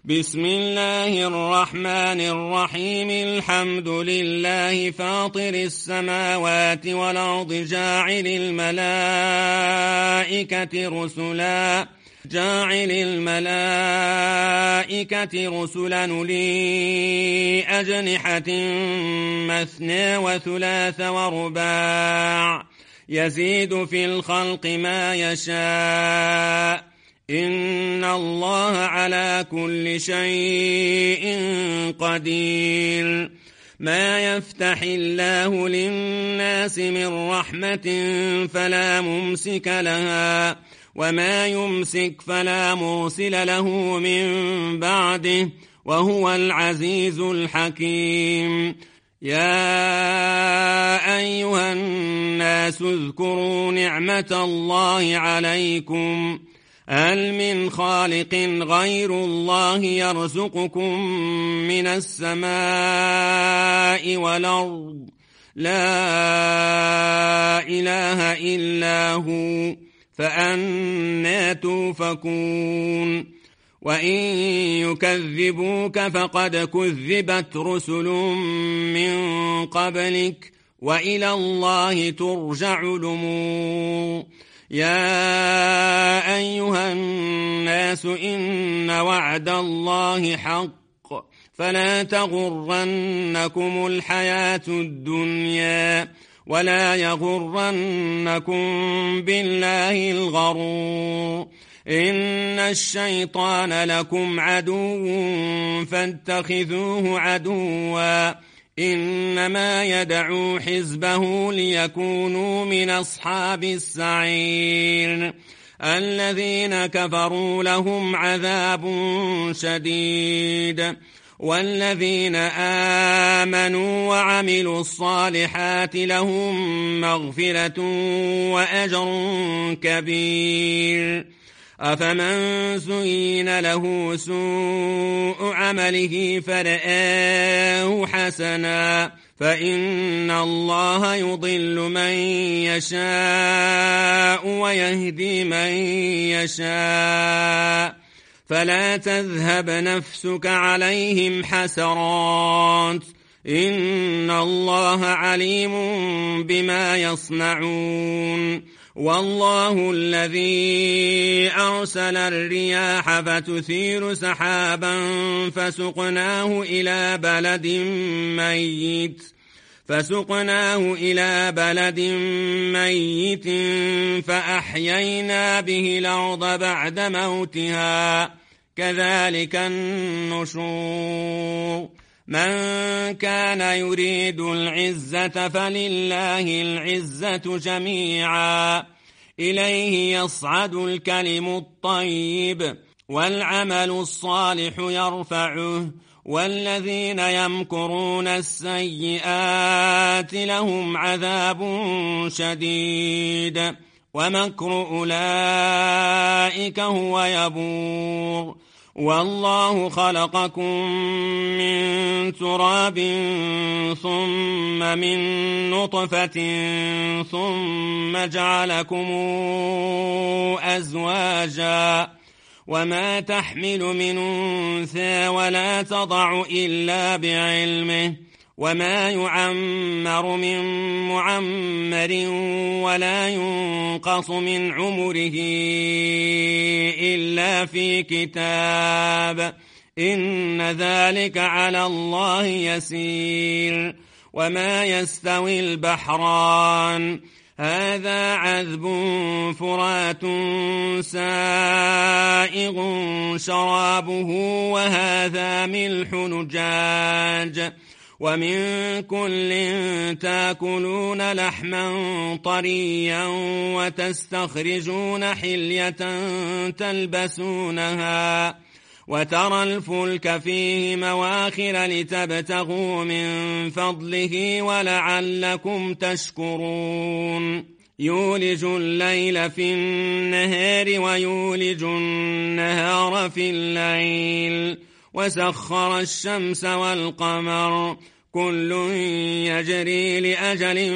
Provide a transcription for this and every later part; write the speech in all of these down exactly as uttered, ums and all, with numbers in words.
بسم الله الرحمن الرحيم الحمد لله فاطر السماوات والأرض جاعل الملائكة رسلا جاعل الملائكة رسلا أولي أجنحة مثنى وثلاث ورباع يزيد في الخلق ما يشاء إن الله على كل شيء قدير. ما يفتح الله للناس من رحمة فلا ممسك لها وما يمسك فلا مرسل له من بعده وهو العزيز الحكيم. يا أيها الناس اذكروا نعمة الله عليكم هل من خالق غير الله يرزقكم من السماء والأرض لا إله إلا هو فأنى توفكون. وإن يكذبوك فقد كذبت رسل من قبلك وإلى الله ترجع الأمور. يا أيها الناس إن وعد الله حق فلا تغرنكم الحياة الدنيا ولا يغرنكم بالله الغرور. إن الشيطان لكم عدو فاتخذوه عدوا إنما يدعو حزبه ليكونوا من أصحاب السعير. الذين كفروا لهم عذاب شديد والذين آمنوا وعملوا الصالحات لهم مغفرة وأجر كبير. أفمن زين له سوء عمله فرآه حسنا فإن الله يضل من يشاء ويهدي من يشاء فلا تذهب نفسك عليهم حسرات إن الله عليم بما يصنعون. والله الذي أرسل الرياح فتثير سحابا فسقناه إلى بلد ميت فسقناه إلى بلد ميت فأحيينا به الأرض بعد موتها كذلك النشور. من كان يريد العزة فلله العزة جميعا إليه يصعد الكلم الطيب والعمل الصالح يرفعه والذين يمكرون السيئات لهم عذاب شديد ومكر أولئك هو يبور. والله خلقكم من تراب ثم من نطفة ثم جعلكم أزواجا وما تحمل من أنثى ولا تضع إلا بعلمه وما يعمر من معمر ولا ينقص من عمره إلا في كتاب إن ذلك على الله يسير. وما يستوي البحران هذا عذب فرات سائغ شرابه وهذا ملح نجاج ومن كل تاكلون لحما طريا وتستخرجون حلية تلبسونها وترى الفلك فيه مواخر لتبتغوا من فضله ولعلكم تشكرون. يولج الليل في النهار ويولج النهار في الليل وسخر الشمس والقمر كل يجري لأجل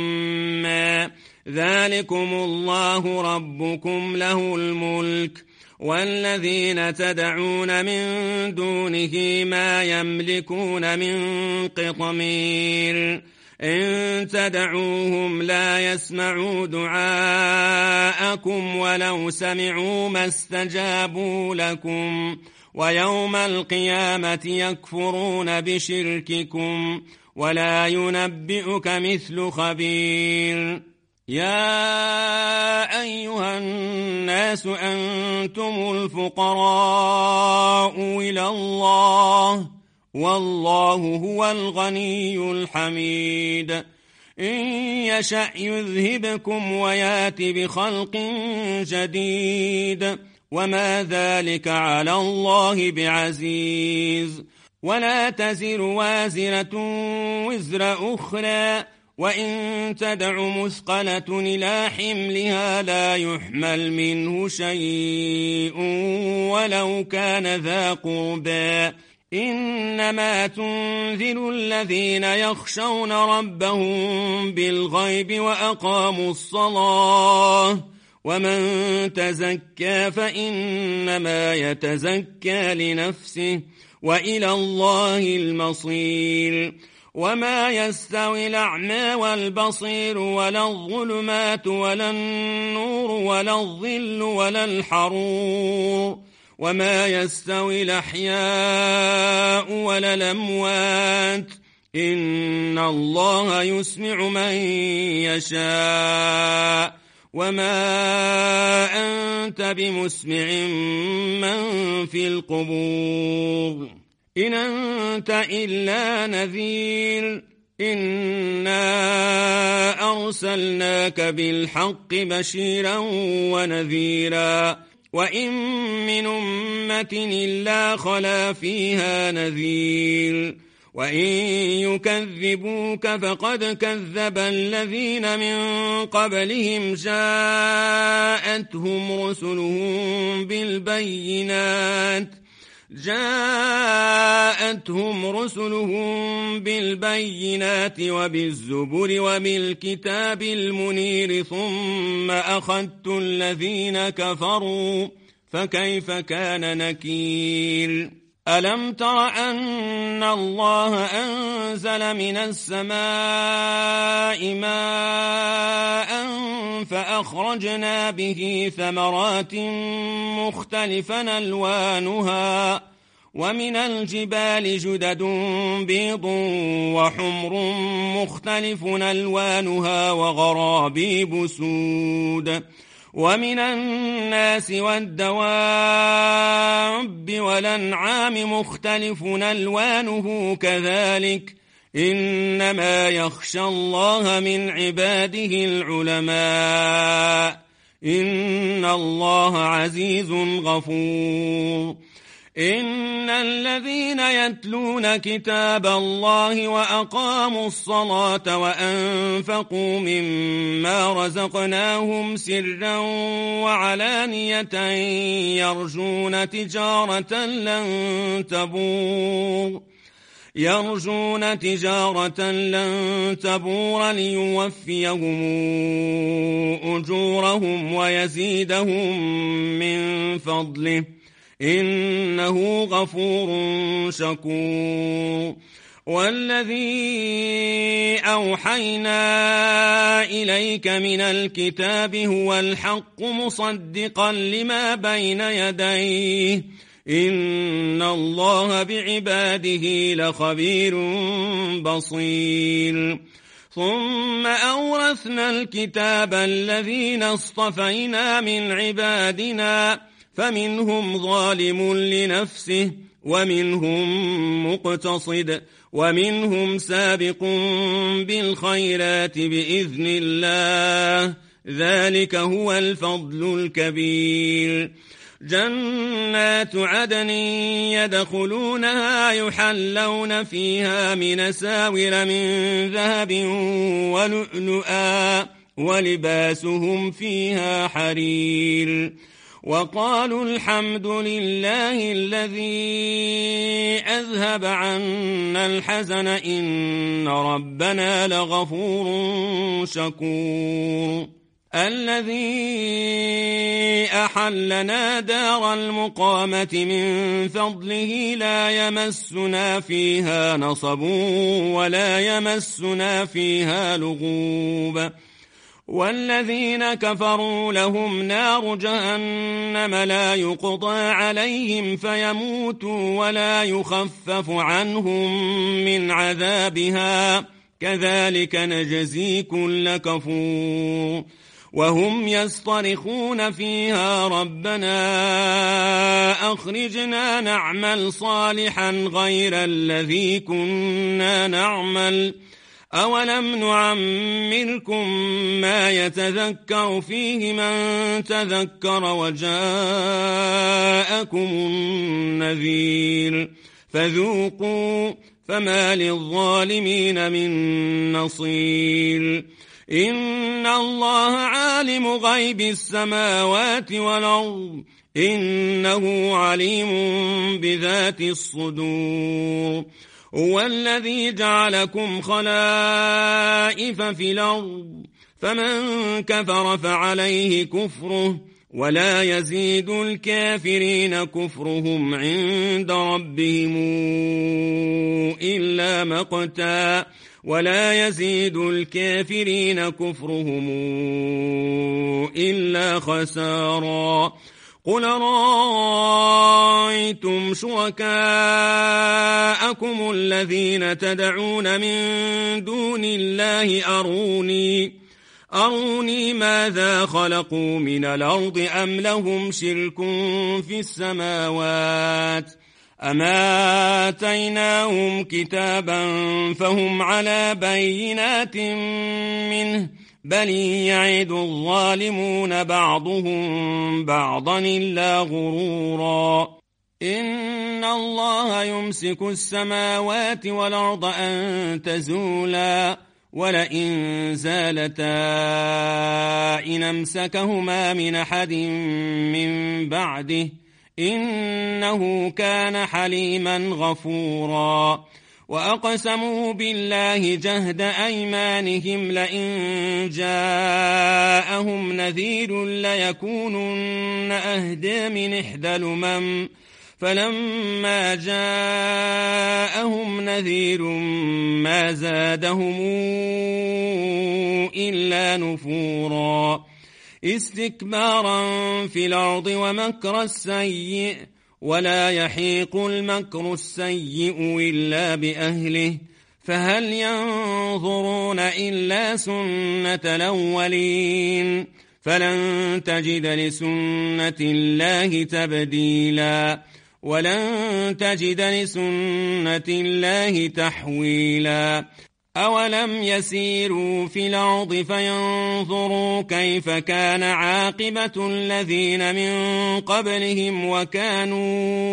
مسمى ذلكم الله ربكم له الملك والذين تدعون من دونه ما يملكون من قطمير إن تدعوهم لا يسمعوا دعاءكم ولو سمعوا ما استجابوا لكم ويوم القيامة يكفرون بشرككم ولا ينبئك مثل خبير. يا أيها الناس أنتم الفقراء إلى الله والله هو الغني الحميد إن يشأ يذهبكم ويات بخلق جديد وما ذلك على الله بعزيز. ولا تزر وازرة وزر أخرى وإن تدع مثقلة إلى حملها لا يحمل منه شيء ولو كان ذا قربى إنما تنذر الذين يخشون ربهم بالغيب وأقاموا الصلاة ومن تزكى فإنما يتزكى لنفسه وإلى الله المصير. وما يستوي الأعمى والبصير ولا الظلمات ولا النور ولا الظل ولا الحرور وما يستوي الأحياء ولا الأموات إن الله يسمع من يشاء وما أنت بمسمع من في القبور إن أنت إلا نذير إنا أرسلناك بالحق بشيرا ونذيرا وإن من أمة إلا خلا فيها نذير وإن يكذبوك فقد كذب الذين من قبلهم جاءتهم رسلهم بالبينات جاءتهم رسلهم بالبينات وبالزبر وبالكتاب المنير ثم أخذت الذين كفروا فكيف كان نكير. ألم تر أن الله أنزل من السماء ماء فأخرجنا به ثمرات مختلفا ألوانها ومن الجبال جدد بيض وحمر مختلف ألوانها وغرابيب سود ومن الناس والدواب والأنعام مختلف ألوانه كذلك إنما يخشى الله من عباده العلماء إن الله عزيز غفور. إن الذين يتلون كتاب الله وأقاموا الصلاة وأنفقوا مما رزقناهم سرا وعلانية يرجون تجارة لن تبور يرجون تجارة لن تبور ليوفيهم أجورهم ويزيدهم من فضله إنه غفور شكور. والذي أوحينا إليك من الكتاب هو الحق مصدقا لما بين يديه إن الله بعباده لخبير بصير. ثم أورثنا الكتاب الذين اصطفينا من عبادنا فمنهم ظالم لنفسه ومنهم مقتصد ومنهم سابق بالخيرات بإذن الله ذلك هو الفضل الكبير. جنات عدن يدخلونها يحلون فيها من ساور من ذهب ولؤلؤا ولباسهم فيها حرير. وقالوا الحمد لله الذي أذهب عنا الحزن إن ربنا لغفور شكور. الذي أحلنا دار المقامة من فضله لا يمسنا فيها نصب ولا يمسنا فيها لغوب والذين كفروا لهم نار جهنم لا يقضى عليهم فيموتوا ولا يخفف عنهم من عذابها كذلك نجزي كل كفور وهم يصطرخون فيها ربنا أخرجنا نعمل صالحا غير الذي كنا نعمل أولم نعمركم ما يتذكر فيه من تذكر وجاءكم النذير فذوقوا فما للظالمين من نصير إن الله عالم غيب السماوات والأرض إنه عليم بذات الصدور هو الذي جعلكم خلائف في الأرض فمن كفر فعليه كفره ولا يزيد الكافرين كفرهم عند ربهم إلا مقتا ولا يزيد الكافرين كفرهم إلا خسارا قل رأيتم شركاءكم الذين تدعون من دون الله أروني أروني ماذا خلقوا من الأرض أم لهم شرك في السماوات أما آتيناهم كتابا فهم على بينات منه بل يعد الظالمون بعضهم بعضا إلا غرورا إن الله يمسك السماوات والأرض أن تزولا ولئن زالتا إن أمسكهما من أحد من بعده إنه كان حليما غفورا وأقسموا بالله جهد أيمانهم لئن جاءهم نذير ليكونن أهدى من إحدى الأمم فلما جاءهم نذير ما زادهم إلا نفورا استكبارا في الأرض ومكر السيء ولا يحيق المكر السيء إلا بأهله فهل ينظرون إلا سنة الأولين فلن تجد لسنة الله تبديلا ولن تجد لسنة الله تحويلا أولم يسيروا في الأرض فينظروا كيف كان عاقبة الذين من قبلهم وكانوا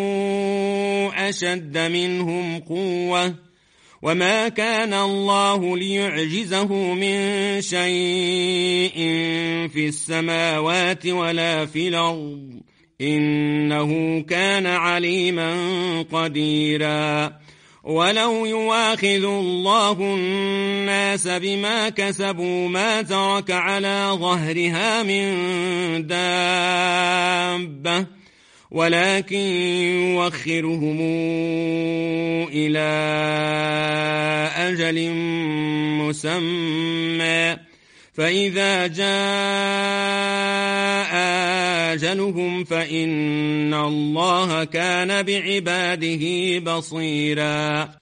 أشد منهم قوة وما كان الله ليعجزه من شيء في السماوات ولا في الأرض إنه كان عليما قديرا ولو يواخذ الله الناس بما كسبوا ما ترك على ظهرها من دابة ولكن يوخرهم إلى أجل مسمى فإذا جاء أجلهم فإن الله كان بعباده بصيرا